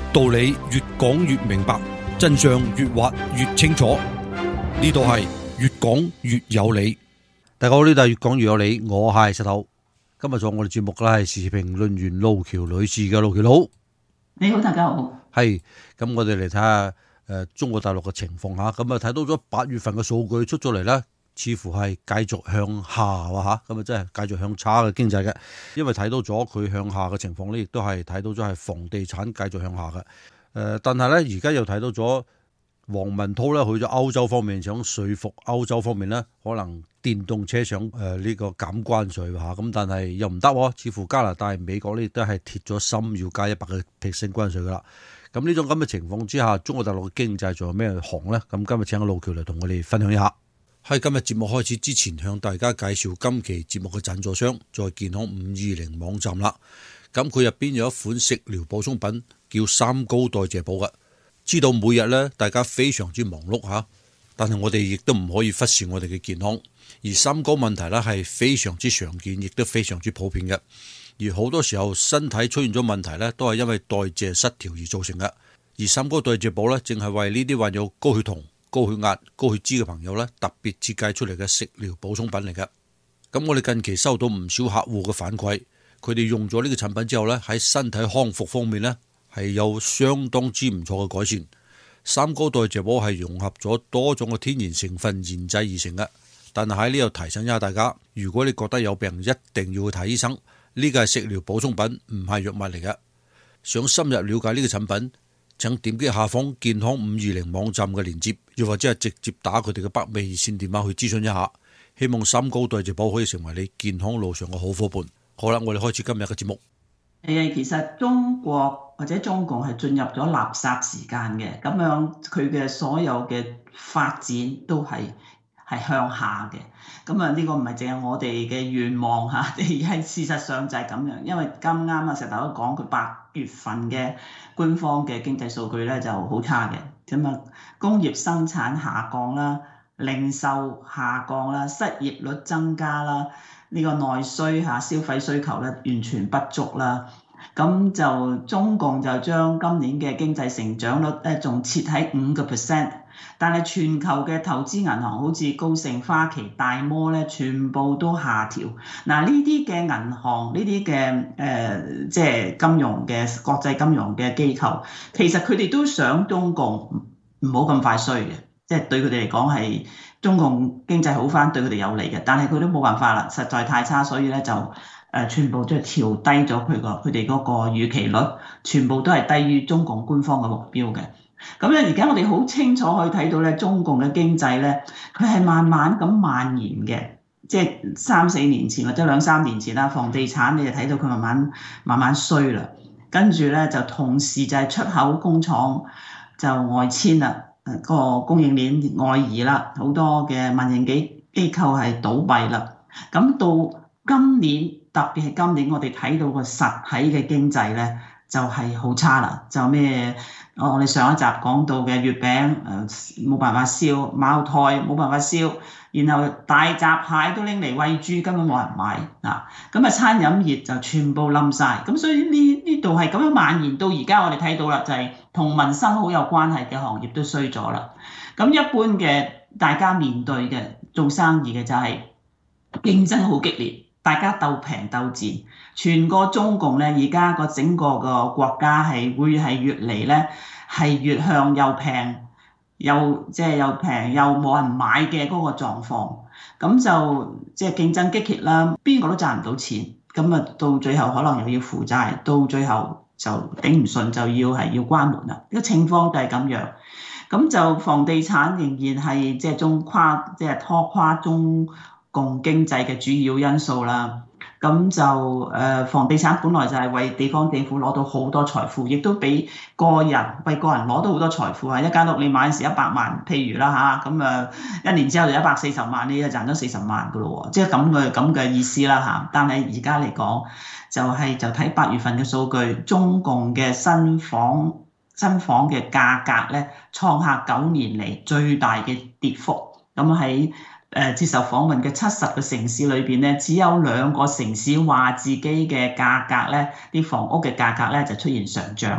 道理越講越明白，真相越挖越清楚。呢度係越講越有理。大家好，呢度係越講越有理，我係石頭。今日做我哋節目嘅係時事評論員路橋女士嘅。路橋佬， 你好，大家好。 係咁，我哋嚟睇下中國大陸嘅情況吓。咁啊睇到咗8月份嘅數據出咗嚟咧，似乎係繼續向下喎吓，咁啊真係繼續向差嘅經濟嘅。因為睇到咗佢向下嘅情況咧，亦都係睇到咗係房地產繼續向下嘅。但係咧而家又睇到咗王文濤咧去咗歐洲方面，想說服歐洲方面咧，可能電動車想呢個減關稅吓，咁但係又唔得喎，似乎加拿大、美國呢都係鐵咗心要加100%關稅噶啦。咁呢種咁嘅情況之下，中國大陸嘅經濟仲有咩行呢？咁今日請個路橋嚟同我哋分享一下。喺今日節目開始之前，向大家介紹今期節目嘅贊助商在健康520網站啦。咁佢入邊有一款食療補充品叫三高代謝寶嘅。知道每日咧大家非常之忙碌吓，但係我哋亦都唔可以忽視我哋嘅健康。而三高問題咧係非常之常見，亦都非常之普遍嘅。而好多時候身體出現咗問題咧，都係因為代謝失調而造成嘅。而三高代謝寶咧，正係為呢啲患有高血糖、高血壓、高血脂嘅朋友咧，特別設計出嚟嘅食療補充品嚟嘅。咁我哋近期收到唔少客戶嘅反饋，佢哋用咗呢個產品之後咧，喺身體康復方面咧係有相當之唔錯嘅改善。三高代謝寶係融合咗多種嘅天然成分研製而成嘅。但係喺呢度提醒一下大家，如果你覺得有病，一定要去睇醫生。呢個係食療補充品，唔係藥物嚟嘅。想深入了解呢個產品，請點擊下方健康520網站嘅鏈接，又或者係直接打佢哋嘅北美熱線電話去諮詢一下。希望三高代謝寶可以成為你健康路上嘅好伙伴。好啦，我哋開始今日嘅節目。 其實中國或者中共係進入咗垃圾時間嘅，咁樣佢嘅所有嘅發展都係向下嘅。咁啊呢個唔係淨係我哋嘅願望嚇，而係事實上就係咁樣。因為啱啱石頭都講佢8月份嘅官方嘅經濟數據咧就好差嘅，咁啊工業生產下降啦，零售下降啦，失業率增加啦。呢個內需消費需求咧完全不足啦，咁就中共就將今年嘅經濟成長率咧仲設喺5%，但係全球嘅投資銀行好似高盛、花旗、大摩咧全部都下調。嗱，呢啲嘅銀行，呢啲嘅即係金融嘅國際金融嘅機構，其實佢哋都想中共唔好咁快衰嘅，即係對佢哋嚟講係中共經濟好返對佢哋有利嘅，但係佢都冇辦法啦，實在太差，所以咧就全部即係調低咗佢哋嗰個預期率，全部都係低於中共官方嘅目標嘅。咁咧而家我哋好清楚可以睇到咧，中共嘅經濟咧佢係慢慢咁蔓延嘅，即係3-4年前或者2-3年前啦，房地產你就睇到佢慢慢衰啦，跟住咧就同時就係出口工廠就外遷啦。個供應鏈外移啦，好多嘅民營機構係倒閉啦。咁到今年，特別係今年，我哋睇到個實體嘅經濟咧，就係好差啦。就咩？我哋上一集講到嘅月餅冇辦法燒，茅台冇辦法燒，然後大閘蟹都拎嚟餵豬，根本冇人買嗱。咁啊，餐飲業就全部冧晒。咁所以呢度係咁樣蔓延到而家，我哋睇到啦，就係同民生好有關係嘅行業都衰咗啦。咁一般嘅大家面對嘅做生意嘅就係競爭好激烈，大家鬥平鬥賤。全個中共咧，而家個整個個國家係會係越嚟咧係越向又平又平又冇人買嘅嗰個狀況。咁就即係競爭激烈啦，邊個都賺唔到錢。咁啊到最後可能又要負債，到最後就頂唔順就要關門啦。個情況就係咁樣。咁就房地產仍然係即係拖垮中共經濟嘅主要因素啦。咁就房地產本來就係為地方政府攞到好多財富，亦都俾個人攞到好多財富啊！一間屋你買時100萬，譬如啦嚇，咁1年之後就140萬，你就賺咗40萬噶咯喎，即係咁嘅意思啦嚇。但係而家嚟講，就睇8月份嘅數據，中共嘅新房嘅價格咧創下9年嚟最大嘅跌幅。咁喺接受訪問嘅70個城市裏邊咧，只有2個城市話自己嘅價格咧，啲房屋嘅價格咧就出現上漲嘅。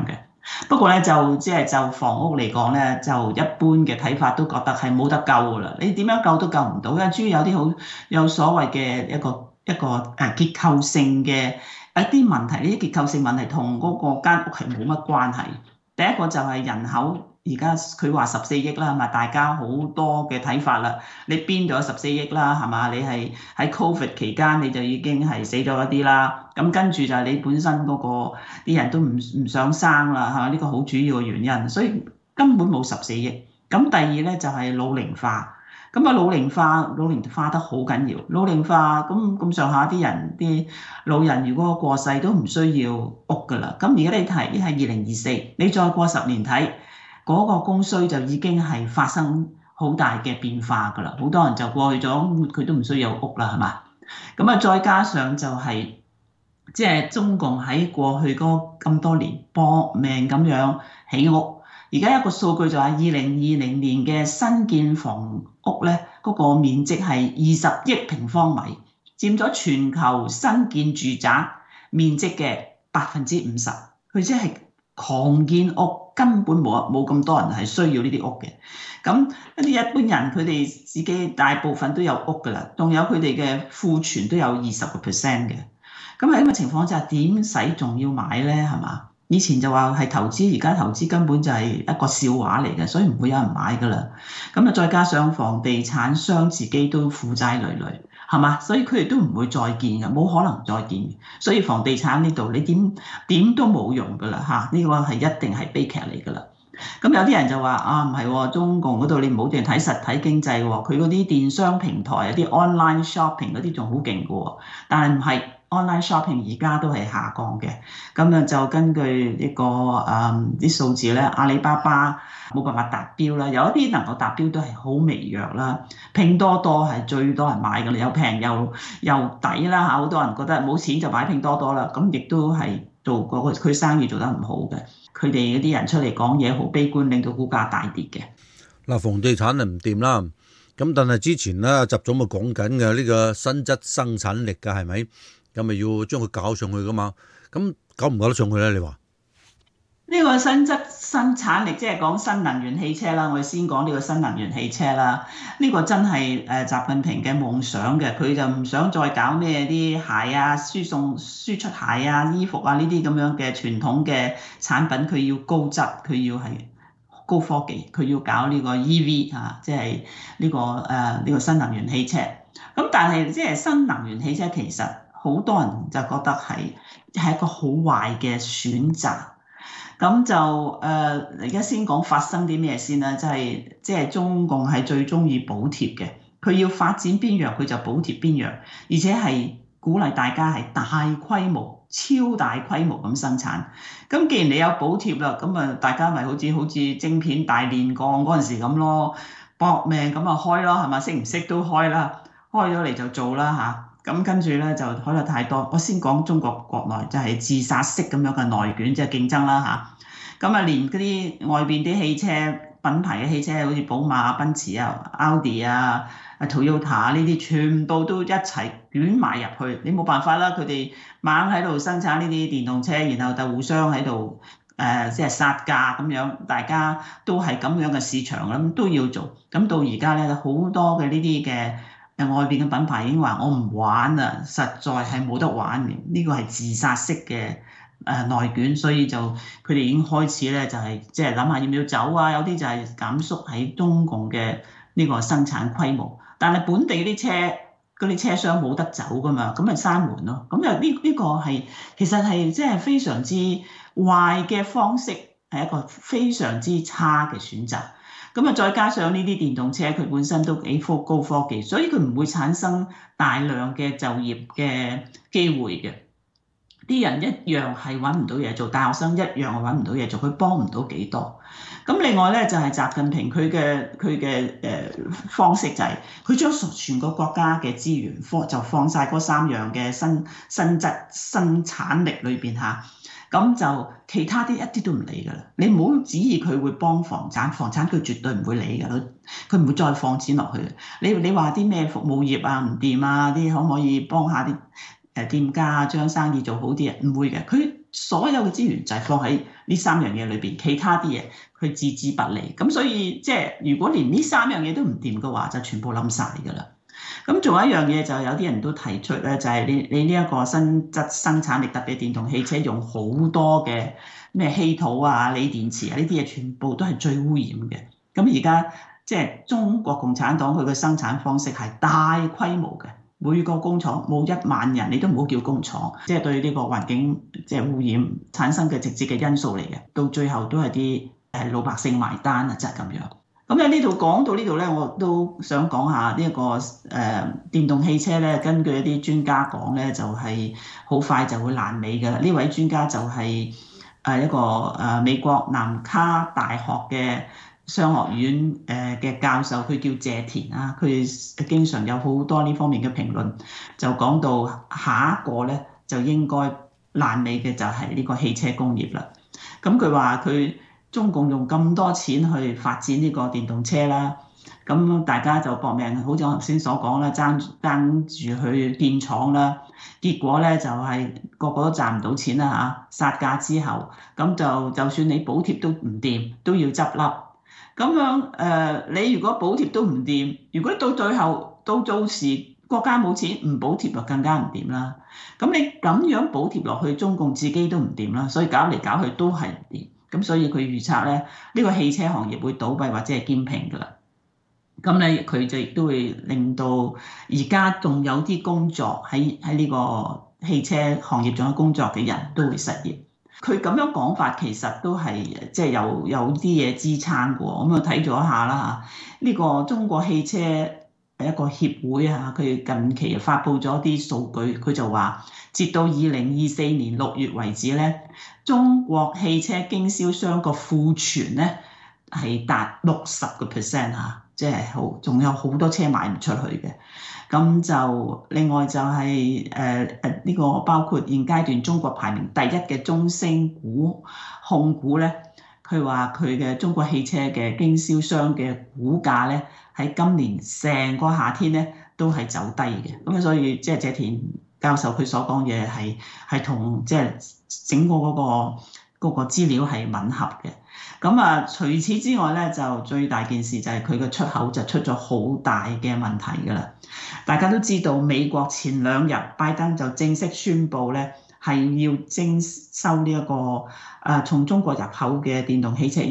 不過咧就房屋嚟講咧，就一般嘅睇法都覺得係冇得救㗎啦。你點樣救都救唔到，因為主要有啲好有所謂嘅一個結構性嘅一啲問題，呢啲結構性問題同嗰個間屋係冇乜關係。第一個就係人口，而家佢話14億啦，係咪？大家好多嘅睇法啦。你邊度有14億啦？係嘛？你係喺 Covid 期間你就已經係死咗一啲啦。咁跟住就係你本身嗰個啲人都唔想生啦，係嘛？呢個好主要嘅原因，所以根本冇14億。咁第二咧就係老齡化。咁啊，老齡化得好緊要。老齡化咁上下啲人，啲老人如果過世都唔需要屋噶啦。咁而家你睇係2024，你再過10年睇嗰個供需就已經係發生好大嘅變化噶啦。好多人就過去咗，佢都唔需要屋啦，係嘛？咁啊，再加上就係即係中共喺過去嗰咁多年搏命咁樣起屋。而家一個數據就係2020年嘅新建房屋咧，嗰個面積係20億平方米，佔咗全球新建住宅面積嘅50%。佢即係狂建屋，根本冇咁多人係需要呢啲屋嘅。咁一啲一般人佢哋自己大部分都有屋㗎啦，仲有佢哋嘅庫存都有20%嘅。咁喺咁嘅情況之下，點使仲要買咧？係嘛？以前就話係投資，而家投資根本就係一個笑話嚟嘅，所以唔會有人買㗎啦。咁啊，再加上房地產商自己都負債累累，係嘛？所以佢哋都唔會再建嘅，冇可能再建。所以房地產呢度你點都冇用㗎啦嚇，呢個係一定係悲劇嚟㗎啦。咁有啲人就話啊，唔係喎，中共嗰度你唔好淨係睇實體經濟喎，佢嗰啲電商平台有啲 online shopping 嗰啲仲好勁㗎喎，但係唔係。online shopping 而家都係下降嘅，咁啊就根據呢個啲數字咧，阿里巴巴冇辦法達標啦，有一啲能夠達標都係好微弱啦。拼多多係最多人買㗎啦，又平又抵啦嚇，好多人覺得冇錢就買拼多多啦，咁亦都係做嗰個佢生意做得唔好嘅，佢哋嗰啲人出嚟講嘢好悲觀，令到股價大跌嘅。 嗱，房地產就唔掂啦，咁但係之前咧習總咪講緊嘅呢個新質生產力㗎係咪？咁咪要將佢搞上去噶嘛？咁搞唔搞得上去咧？你話呢個新質生產力，即係講新能源汽車啦。我哋先講呢個新能源汽車啦。呢個真係習近平嘅夢想嘅，佢就唔想再搞咩啲鞋啊、輸出鞋啊、衣服啊呢啲咁樣嘅傳統嘅產品，佢要高質，佢要係高科技，佢要搞呢個 EV 啊，即係呢個新能源汽車。咁但係即係新能源汽車其實。好多人就覺得係一個好壞嘅選擇，咁就而家先講發生啲咩先啦，即係中共係最中意補貼嘅，佢要發展邊樣佢就補貼邊樣，而且係鼓勵大家係大規模、超大規模咁生產。咁既然你有補貼啦，咁啊大家咪好似晶片大煉鋼嗰陣時咁咯，搏命咁啊開咯，係咪？識唔識都開啦，開咗嚟就做啦嚇。咁跟住咧就開得太多，我先講中國國內就係自殺式咁樣嘅內卷，即係競爭啦嚇。咁啊，連嗰啲外邊啲汽車品牌嘅汽車，好似寶馬、奔馳啊、Audi 啊、Toyota 呢啲，全部都一齊捲埋入去。你冇辦法啦，佢哋猛喺度生產呢啲電動車，然後就互相喺度即係殺價咁樣，大家都係咁樣嘅市場咁都要做。咁到而家咧好多嘅呢啲嘅。外邊嘅品牌已經話我唔玩啦，實在係冇得玩嘅。呢個係自殺式嘅內卷，所以就佢哋已經開始咧就係即係諗下要唔要走啊。有啲就係減縮喺中共嘅呢個生產規模，但係本地嗰啲車商冇得走噶嘛，咁咪閂門咯。咁又呢個係其實係即係非常之壞嘅方式，係一個非常之差嘅選擇。咁啊，再加上呢啲電動車，佢本身都幾高科技，所以佢唔會產生大量嘅就業嘅機會嘅。啲人一樣係揾唔到嘢做，大學生一樣係揾唔到嘢做，佢幫唔到幾多。咁另外咧就係習近平佢嘅方式就係佢將全個國家嘅資源就放晒嗰3樣嘅新質生產力裏邊嚇。咁就其他啲一啲都唔理㗎啦，你唔好指意佢會幫房產佢絕對唔會理㗎，佢唔會再放錢落去。你話啲咩服務業啊唔掂啊，啲可唔可以幫下啲店家將生意做好啲啊？唔會嘅，佢所有嘅資源就係放喺呢三樣嘢裏邊，其他啲嘢佢置之不理。咁所以即係如果連呢三樣嘢都唔掂嘅話，就全部冧晒㗎啦。咁仲有一樣嘢就有啲人都提出咧，就係你呢一個新質生產力，特別電動汽車用好多嘅咩稀土啊、鋰電池啊呢啲嘢，全部都係最污染嘅。咁而家即係中國共產黨佢嘅生產方式係大規模嘅，每個工廠冇1萬人，你都唔好叫工廠，即係對呢個環境即係污染產生嘅直接嘅因素嚟嘅，到最後都係啲老百姓埋單啊，就係咁樣。咁喺呢度講到呢度咧，我都想講下呢一個電動汽車咧，根據一啲專家講咧，就係好快就會爛尾嘅。呢位專家就係一個美國南卡大學嘅商學院嘅教授，佢叫謝田啊，佢經常有好多呢方面嘅評論，就講到下一個咧就應該爛尾嘅就係呢個汽車工業啦。咁佢話佢中共用咁多錢去發展呢個電動車啦，咁大家就搏命，好似我頭先所講啦，爭住去建廠啦，結果咧就係個個都賺唔到錢啦嚇，殺價之後，咁就算你補貼都唔掂，都要執笠。咁樣你如果補貼都唔掂，如果到最後到時國家冇錢唔補貼就更加唔掂啦。咁你咁樣補貼落去，中共自己都唔掂啦，所以搞嚟搞去都係唔掂。咁所以佢預測咧，呢個汽車行業會倒閉或者係兼併㗎啦。咁咧佢就亦都會令到而家仲有啲工作喺呢個汽車行業仲有工作嘅人都會失業。佢咁樣講法其實都係即係有啲嘢支撐過。咁啊睇咗一下啦，呢個中國汽車一個協會啊，佢近期發布咗啲數據，佢就話截到2024年6月為止咧，中國汽車經銷商個庫存咧係達60% 嚇，即係好，仲有好多車賣唔出去嘅。咁就另外就係呢個包括現階段中國排名第1嘅中升控股咧，佢話佢嘅中國汽車嘅經銷商嘅股價咧喺今年成個夏天咧都係走低嘅。咁所以即係謝田教授佢所講嘢係同即係整個嗰個資料係吻合嘅。咁啊，除此之外咧，就最大件事就係佢嘅出口就出咗好大嘅問題㗎啦。大家都知道，美國前2日拜登就正式宣布咧，係要徵收呢一個從中國入口嘅電動汽車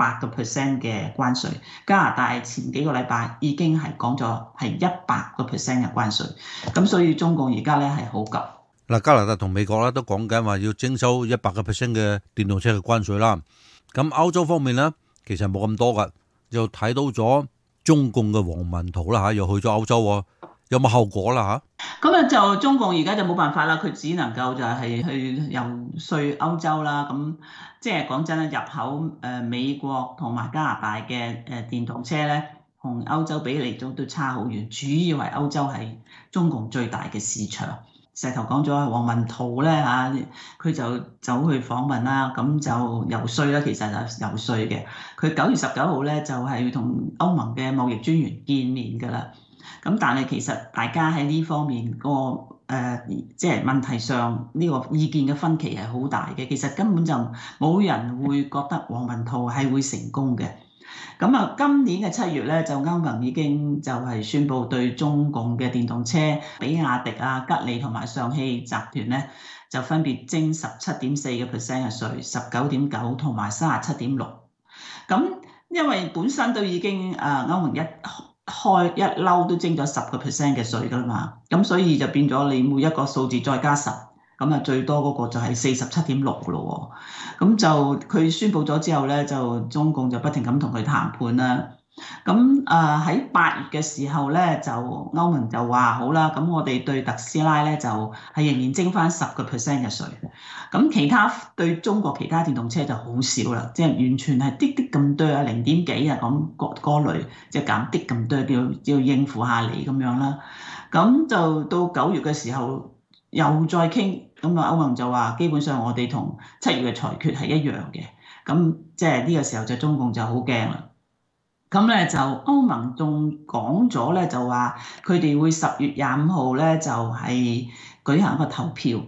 100% 嘅關稅。加拿大前幾個禮拜已經係講咗係100% 嘅關稅。咁所以中共而家咧係好急。 嗱，加拿大同美國咧都講緊話要徵收100% 嘅電動車嘅關稅啦。咁歐洲方面咧，其實冇咁多噶，又睇到咗中共嘅王文濤啦嚇，又去咗歐洲喎，有冇後果啦嚇？ 咁啊就中共而家就冇辦法啦，佢只能夠就係去游說歐洲啦。咁即係講真啦，入口美國同埋加拿大嘅電動車咧，同歐洲比嚟都差好遠。主要係歐洲係中共最大嘅市場。石頭講咗王文濤咧嚇，佢就走去訪問啦，咁就游說啦，其實就游說嘅。佢9月19號咧就係同歐盟嘅貿易專員見面㗎啦。咁但係其實大家喺呢方面個即係問題上呢個意見嘅分歧係好大嘅。其實根本就冇人會覺得王文濤係會成功嘅。咁啊，今年嘅7月咧，就歐盟已經就係宣布對中共嘅電動車，比亞迪啊、吉利同埋上汽集團咧，就分別徵17.4%嘅稅、19.9%同埋37.6%。咁因為本身都已經歐盟一嬲都徵咗10% 嘅稅㗎啦嘛，咁所以就變咗你每一個數字再加10。咁啊，最多嗰個就係47.6咯喎，咁就佢宣布咗之後咧，就中共就不停咁同佢談判啦。咁喺8月嘅時候咧，就歐盟就話好啦，咁我哋對特斯拉咧就係仍然徵翻10% 嘅稅。咁其他對中國其他電動車就好少啦，即係完全係啲咁多啊，0點幾啊咁嗰類，即係減啲咁多，叫應付下你咁樣啦。咁就到9月嘅時候又再傾。咁啊，歐盟就話基本上我哋同7月嘅裁決係一樣嘅，咁即係呢個時候就中共就好驚啦。咁咧就歐盟仲講咗咧，就話佢哋會10月25號咧就係舉行一個投票，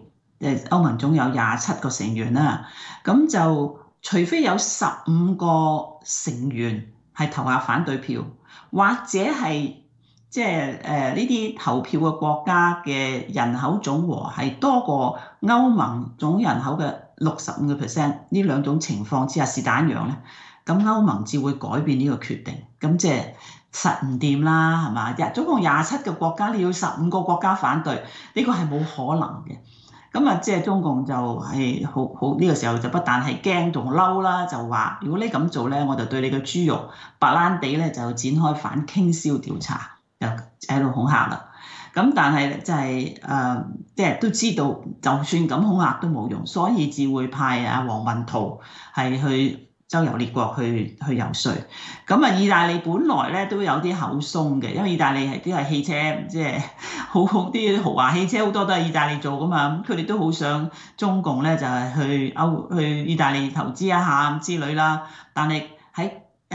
歐盟總有27個成員啦，咁就除非有15個成員係投下反對票，或者係即係呢啲投票嘅國家嘅人口總和係多過歐盟總人口嘅65%，呢兩種情況之下是但樣咧，咁歐盟至會改變呢個決定，咁即係實唔掂啦，係嘛？總共27個國家，你要15個國家反對，呢個係冇可能嘅。咁啊，即係中共就係好呢個時候就不但係驚仲嬲啦，就話如果你咁做咧，我就對你嘅豬肉白蘭地咧就展開反傾銷調查，就喺度恐嚇啦。咁但係就係即係都知道，就算咁恐嚇都冇用，所以至會派王文濤係去周遊列國去遊說。咁啊，意大利本來咧都有啲口鬆嘅，因為意大利都係汽車，即係好啲豪華汽車好多都係意大利做噶嘛。咁佢哋都好想中共咧就係去意大利投資一下之類啦。但係喺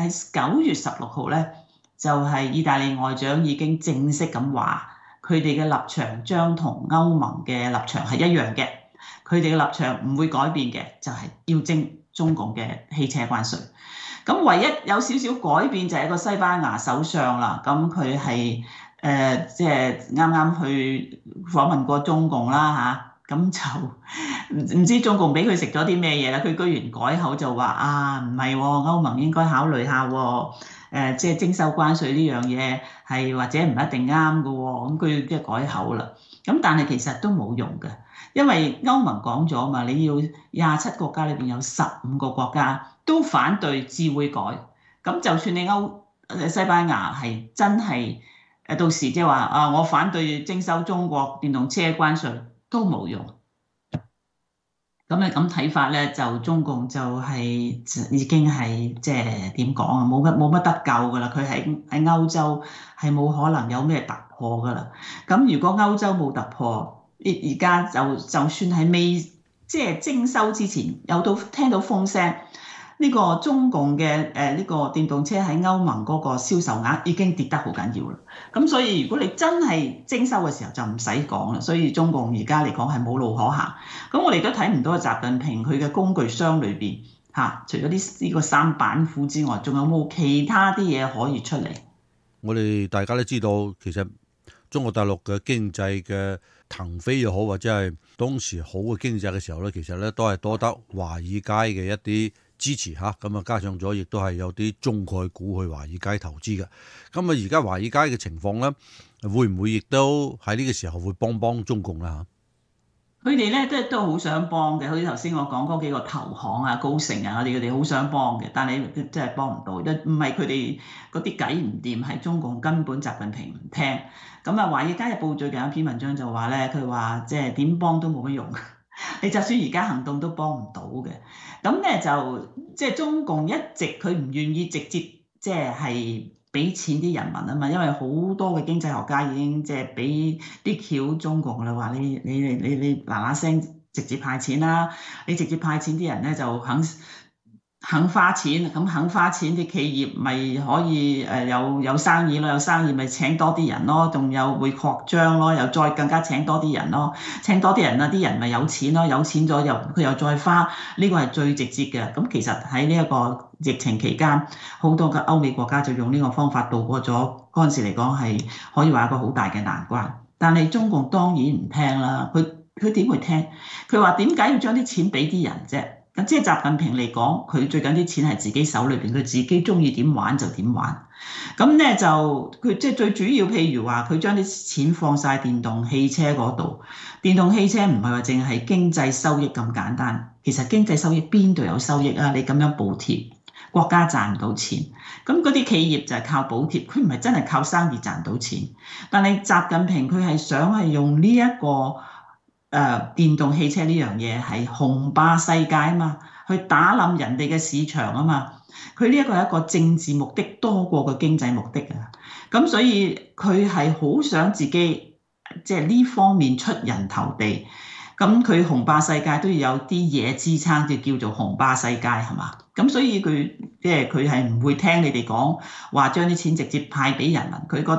9月16號咧，就係意大利外長已經正式咁話，佢哋嘅立場將同歐盟嘅立場係一樣嘅，佢哋嘅立場唔會改變嘅，就係要徵中共嘅汽車關稅。咁唯一有少少改變就係一個西班牙首相啦。咁佢係即係啱啱去訪問過中共啦嚇，咁就唔知中共俾佢食咗啲咩嘢啦。佢居然改口就話唔係喎，歐盟應該考慮下喎。即係徵收關稅呢樣嘢係或者唔一定啱嘅喎。咁佢即係改口啦。咁但係其實都冇用嘅。因為歐盟講咗嘛，你要27國家裏邊有15個國家都反對至會改。咁就算你西班牙係真係到時即係話我反對徵收中國電動車關稅都冇用。咁你咁睇法咧，就中共就係已經係即係點講啊？冇乜得救噶啦！佢喺歐洲係冇可能有咩突破噶啦。咁如果歐洲冇突破，而家就算係未即係徵收之前，聽到風聲，呢個中共嘅呢個電動車喺歐盟嗰個銷售額已經跌得好緊要啦。咁所以如果你真係徵收嘅時候就唔使講啦。所以中共而家嚟講係冇路可行。咁我哋都睇唔到習近平佢嘅工具箱裏邊除咗呢個3板斧之外，仲有冇其他啲嘢可以出嚟？ 我哋大家都知道，其實中國大陸嘅經濟嘅騰飛又好，或者係當時好嘅經濟嘅時候咧，其實咧都係多得華爾街嘅一啲支持嚇，咁啊加上咗亦都係有啲中概股去華爾街投資嘅。咁啊而家華爾街嘅情況咧，會唔會亦都喺呢個時候會幫中共啦？ 佢哋咧都好想幫嘅，好似頭先我講嗰幾個投行啊、高盛啊，佢哋好想幫嘅，但係真係幫唔到，唔係佢哋嗰啲計唔掂，係中共根本習近平唔聽。咁啊，《華爾街日報》最近有篇文章就話咧，佢話即係點幫都冇乜用，你就算而家行動都幫唔到嘅。咁咧就即係中共一直佢唔願意直接即係俾錢啲人民啊嘛，因為好多嘅經濟學家已經即係俾啲橋中共啦，話你嗱嗱聲直接派錢啦，你直接派錢啲人咧就肯花錢，咁肯花錢啲企業咪可以有生意咯，有生意咪請多啲人咯，仲有會擴張咯，又再更加請多啲人咯，請多啲人啦，啲人咪有錢咯，有錢咗佢又再花，呢個係最直接嘅。咁其實喺呢一個疫情期間，好多嘅歐美國家就用呢個方法度過咗嗰陣時嚟講係可以話一個好大嘅難關。但係中共當然唔聽啦，佢點會聽？佢話點解要將啲錢俾啲人啫？咁即係習近平嚟講，佢最緊啲錢係自己手裏邊，佢自己中意點玩就點玩。咁咧就佢即係最主要，譬如話佢將啲錢放晒電動汽車嗰度。電動汽車唔係話淨係經濟收益咁簡單，其實經濟收益邊度有收益啊？你咁樣補貼，國家賺唔到錢，咁嗰啲企業就係靠補貼，佢唔係真係靠生意賺到錢。但係習近平佢係想係用呢一個電動汽車呢樣嘢係雄霸世界啊嘛，去打冧人哋嘅市場啊嘛。佢呢一個係一個政治目的多過個經濟目的啊。咁所以佢係好想自己即係呢方面出人頭地。咁佢雄霸世界都要有啲嘢支撐，就叫做雄霸世界係嘛？咁所以佢即係佢係唔會聽你哋講話將啲錢直接派俾人民，佢覺得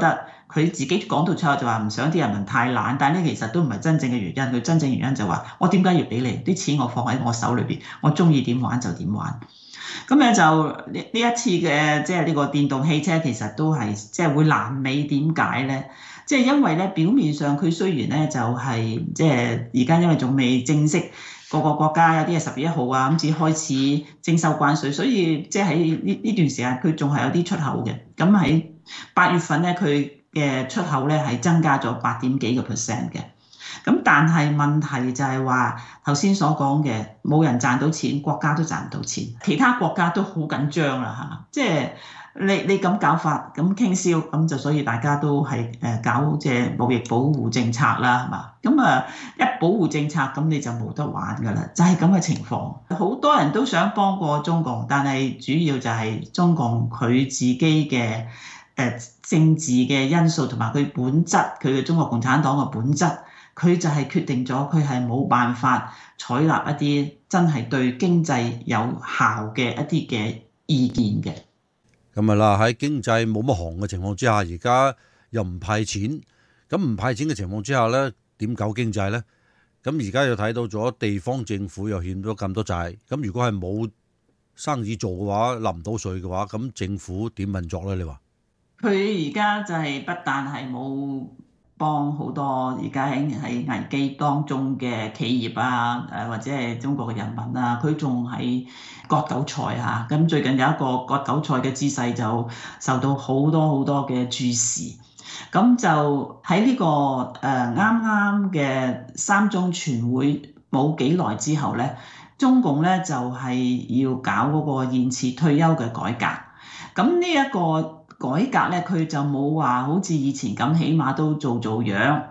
佢自己講到出口就話唔想啲人民太懶，但係呢其實都唔係真正嘅原因。佢真正原因就話我點解要俾你啲錢？我放喺我手裏邊，我中意點玩就點玩。咁咧就呢一次嘅即係呢個電動汽車其實都係即係會爛尾，點解咧？即係因為咧表面上佢雖然咧就係即係而家因為仲未正式個國家有啲係10月1號啊咁至開始徵收關稅，所以即係喺呢段時間佢仲係有啲出口嘅。咁喺8月份咧佢嘅出口咧係增加咗8點幾個%嘅。咁但係問題就係話頭先所講嘅冇人賺到錢，國家都賺唔到錢，其他國家都好緊張啦嚇，即係你咁搞法咁傾銷，咁就所以大家都係搞即係貿易保護政策啦，係嘛？咁一保護政策咁你就冇得玩㗎啦，就係咁嘅情況。好多人都想幫過中共，但係主要就係中共佢自己嘅政治嘅因素同埋佢本質，佢嘅中國共產黨嘅本質。佢就係決定咗，佢係冇辦法採納一啲真係對經濟有效嘅一啲嘅意見嘅。 咁咪啦，喺經濟冇乜行嘅情況之下，而家又唔派錢，咁唔派錢嘅情況之下咧，點搞經濟咧？咁而家又睇到咗地方政府又欠咗咁多債，咁如果係冇生意做嘅話，納唔到稅嘅話，咁政府點運作咧？你話佢而家就係不但係冇幫好多而家喺危機當中嘅企業啊，或者係中國嘅人民啊，佢仲係割韭菜嚇。咁最近有一個割韭菜嘅姿勢就受到好多嘅注視。咁就喺呢個啱啱嘅3中全會冇幾耐之後咧，中共咧就係要搞嗰個延遲退休嘅改革。咁呢一個改革咧，佢就冇話好似以前咁，起碼都做樣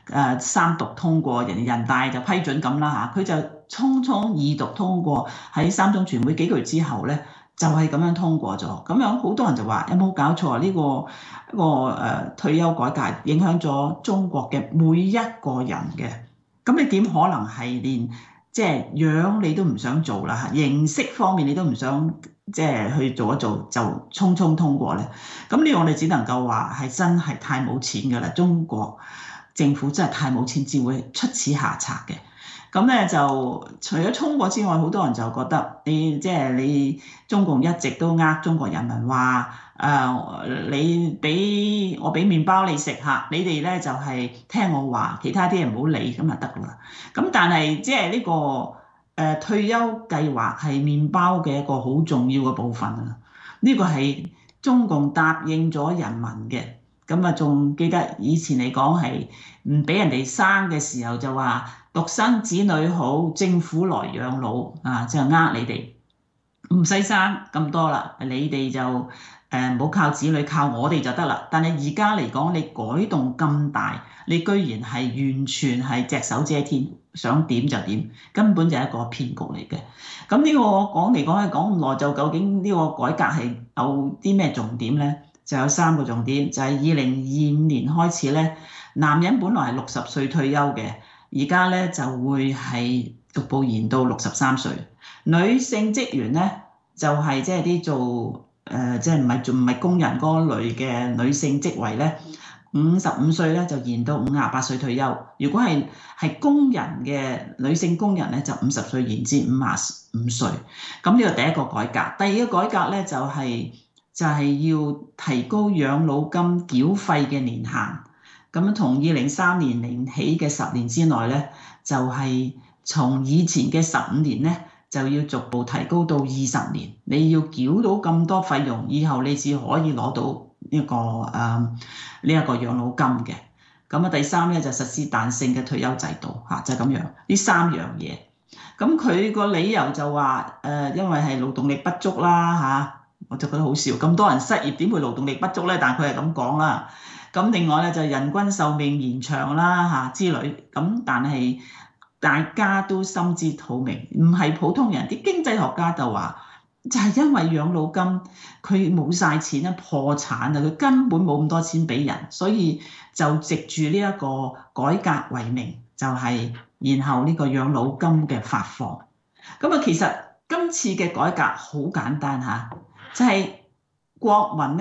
，3讀通過，人大就批准咁啦嚇。佢就匆匆2讀通過，喺3中全會幾個月之後咧，就係咁樣通過咗。咁樣好多人就話有冇搞錯啊？呢個退休改革影響咗中國嘅每一個人嘅。咁你點可能係連即係樣你都唔想做啦嚇？形式方面你都唔想？即係去做一做就匆匆通過咧，咁呢個我哋只能夠話係真係太冇錢㗎啦！中國政府真係太冇錢，至會出此下策嘅。咁咧就除咗通過之外，好多人就覺得你中共一直都中國人民話你俾麵包你食嚇，你哋咧就係聽我話，其他啲人唔好理咁就得啦。咁但係即係呢個。退休計劃係麵包嘅一個好重要嘅部分啊！呢個係中共答應咗人民嘅，咁啊仲記得以前嚟講係唔俾人哋生嘅時候就話獨生子女好，政府來養老啊，就你哋唔使生咁多啦，你哋就唔好靠子女，靠我哋就得啦。但係而家嚟講，你改動咁大，你居然係完全係隻手遮天。想點就點，根本就係一個騙局嚟嘅。咁呢個我講嚟講去講咁耐，就究竟呢個改革係有啲咩重點咧？就有3個重點，就係2025年開始咧，男人本來係60歲退休嘅，而家咧就會係逐步延到63歲。女性職員咧就係即係啲做即係唔係工人嗰類嘅女性職位咧。55歲咧就延到58歲退休。如果係工人嘅女性工人咧，就50歲延至55歲。咁呢個第一個改革。第二個改革咧就係要提高養老金繳費嘅年限。咁從2030年起嘅10年之內咧，就係從以前嘅15年咧，就要逐步提高到20年。你要繳到咁多費用，以後你至可以攞到呢一個養老金嘅。咁第3咧就實施彈性嘅退休制度嚇，就係咁樣。呢3樣嘢，咁佢個理由就話因為係勞動力不足啦嚇，我就覺得好笑。咁多人失業點會勞動力不足咧？但佢係咁講啦。咁另外咧就人均壽命延長啦嚇之類。咁但係大家都心知肚明，唔係普通人。啲經濟學家就話，就係因為養老金佢冇晒錢啦，破產啊，佢根本冇咁多錢俾人，所以就藉住呢一個改革為名，就係然後呢個養老金嘅發放。咁啊，其實今次嘅改革好簡單嚇，就係國民咧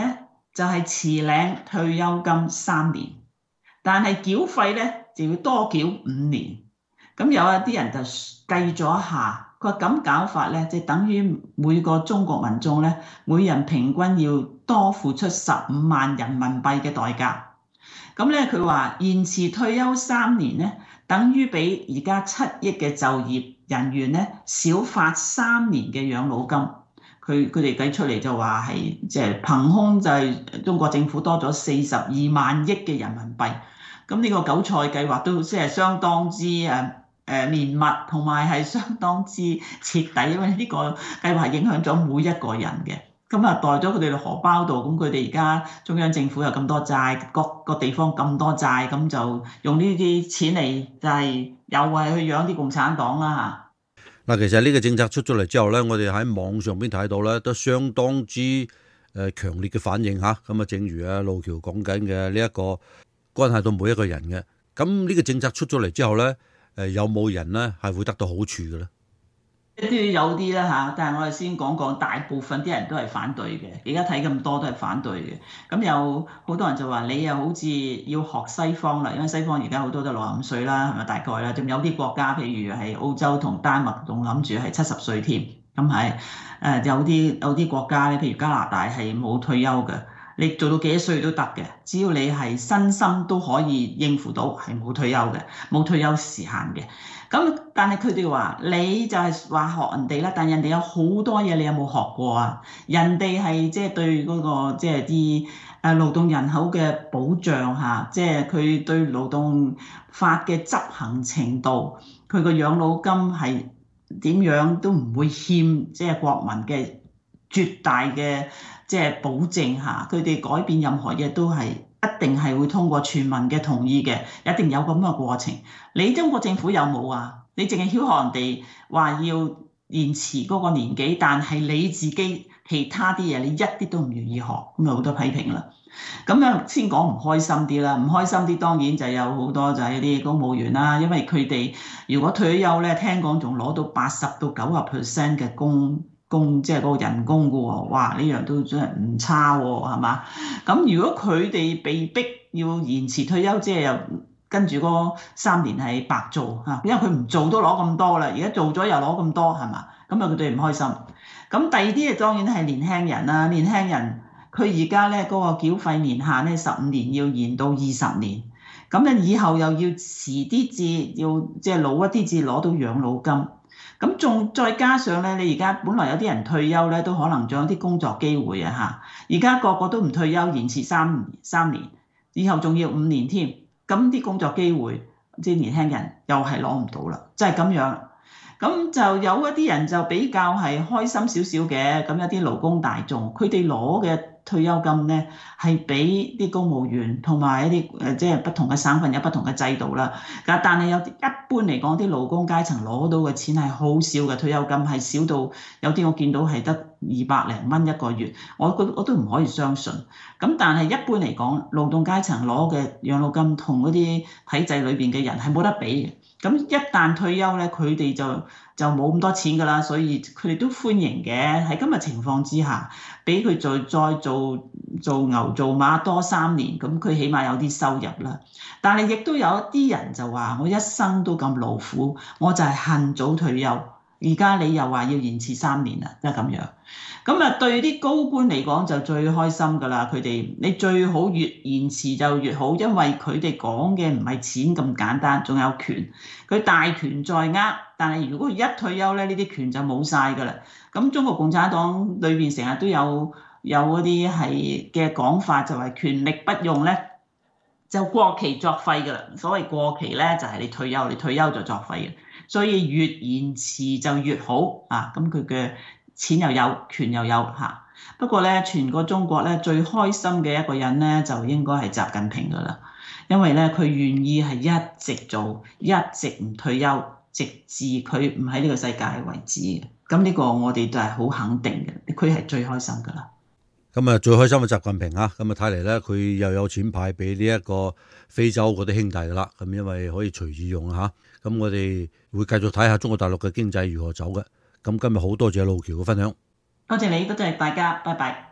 就係遲領退休金3年，但係繳費咧就要多繳5年。咁有一啲人就計咗一下，佢話咁搞法咧，即係等於每個中國民眾咧，每人平均要多付出15萬人民幣嘅代價。咁咧佢話延遲退休3年咧，等於比而家7億嘅就業人員咧少發3年嘅養老金。佢哋計出嚟就話係即係憑空就係中國政府多咗42萬億嘅人民幣。咁呢個韭菜計劃都即係相當之綿密，同埋係相當之徹底，因為呢個計劃係影響咗每一個人嘅。咁啊，袋咗佢哋嘅荷包度，咁佢哋而家中央政府有咁多債，各個地方咁多債，咁就用呢啲錢嚟就係又係去養啲共產黨啦嚇。 嗱，其實呢個政策出咗嚟之後咧，我哋喺網上邊睇到咧，都相當之強烈嘅反應嚇。咁啊，正如路橋講緊嘅呢一個關係到每一個人嘅。咁呢個政策出咗嚟之後咧，有冇人咧係會得到好處嘅咧？ 都有啲啦嚇，但係我哋先講大部分啲人都係反對嘅。而家睇咁多都係反對嘅。咁有好多人就話你又好似要學西方啦，因為西方而家好多都65歲啦，係咪大概啦？仲有啲國家譬如係澳洲同丹麥，仲諗住係70歲添。咁係有啲國家咧，譬如加拿大係冇退休嘅，你做到幾多歲都得嘅，只要你係身心都可以應付到，係冇退休嘅，冇退休時限嘅。咁但係佢哋話你就係話學人哋啦，但人哋有好多嘢你有冇學過啊？人哋係即係對嗰個即係啲勞動人口嘅保障嚇，即係佢對勞動法嘅執行程度，佢個養老金係點樣都唔會欠即係國民嘅絕大嘅即係保證嚇。佢哋改變任何嘢都係一定係會通過全民嘅同意嘅，一定有咁嘅過程。你中國政府有冇啊？你淨係曉學人哋話要延遲嗰個年紀，但係你自己其他啲嘢你一啲都唔願意學，咁就好多批評啦。咁樣先講唔開心啲啦，唔開心啲當然就有好多就係啲公務員啦，因為佢哋如果退休咧，聽講仲攞到80到90% 嘅工即係嗰個人工㗎喎，哇！呢樣都真係唔差喎，係嘛？咁如果佢哋被逼要延遲退休，即係又跟住嗰3年係白做嚇，因為佢唔做都攞咁多啦，而家做咗又攞咁多係嘛？咁啊佢哋唔開心。咁第二啲當然係年輕人啦，年輕人佢而家咧嗰個繳費年限咧15年要延到20年，咁咧以後又要遲啲至要即係老一啲至攞到養老金。咁仲再加上咧，你而家本來有啲人退休咧，都可能仲有啲工作機會啊嚇。而家個個都唔退休，延遲三年，以後仲要5年添。咁啲工作機會，即係年輕人又係攞唔到啦，即係咁樣。咁就有一啲人就比較係開心少少嘅，咁有啲勞工大眾，佢哋攞嘅退休金咧係比啲公務員同埋一啲即係不同嘅省份有不同嘅制度啦。但係有一般嚟講，啲勞工階層攞到嘅錢係好少嘅，退休金係少到有啲我見到係得200零蚊一個月，我都唔可以相信。咁但係一般嚟講，勞動階層攞嘅養老金同嗰啲體制裏邊嘅人係冇得比嘅。咁一旦退休咧，佢哋就冇咁多錢㗎啦，所以佢哋都歡迎嘅。喺今日情況之下，俾佢再做牛做馬多3年，咁佢起碼有啲收入啦。但係亦都有一啲人就話：我一生都咁勞苦，我就係恨早退休。而家你又話要延遲3年啦，即係咁樣。咁啊，對啲高官嚟講就最開心㗎啦！佢哋你最好越延遲就越好，因為佢哋講嘅唔係錢咁簡單，仲有權。佢大權在握，但係如果一退休咧，呢啲權就冇晒㗎啦。咁中國共產黨裏邊成日都有嗰啲係嘅講法，就係權力不用咧，就過期作廢㗎啦。所謂過期咧，就係你退休就作廢嘅。所以越延遲就越好啊！咁佢嘅錢又有，權又有嚇。不過咧，全個中國咧最開心嘅一個人咧，就應該係習近平㗎啦。因為咧，佢願意係一直做，一直唔退休，直至佢唔喺呢個世界為止嘅。咁呢個我哋都係好肯定嘅，佢係最開心㗎啦。 咁啊，最開心嘅習近平啊，咁啊睇嚟咧，佢又有錢派俾呢一個非洲嗰啲兄弟㗎啦。咁因為可以隨意用嚇。咁我哋會繼續睇下中國大陸嘅經濟如何走嘅。咁今日好多謝路橋嘅分享。 多謝你，多謝大家，拜拜。